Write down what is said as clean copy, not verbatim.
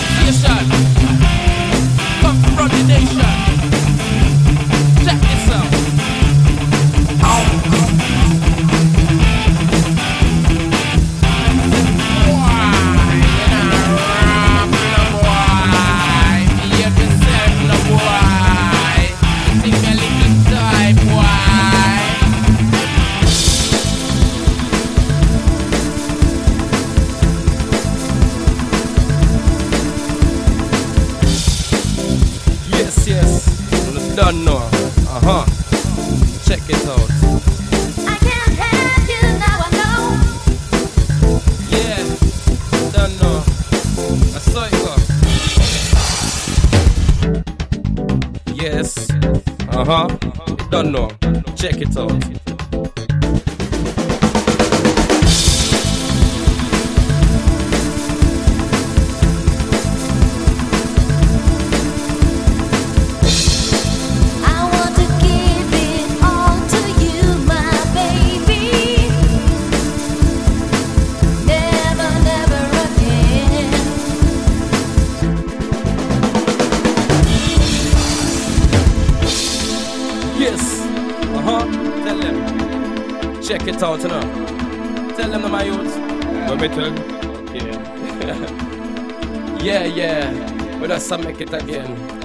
Station. Come from the nation. Check this out. Done now. Check it out. I can't have you now, I know. Yeah, done now. I saw it go. Yes. Done now. Check it out. Tell them. Check it out now. Tell them my youth. What me tell? Yeah. Yeah. But that's make it again.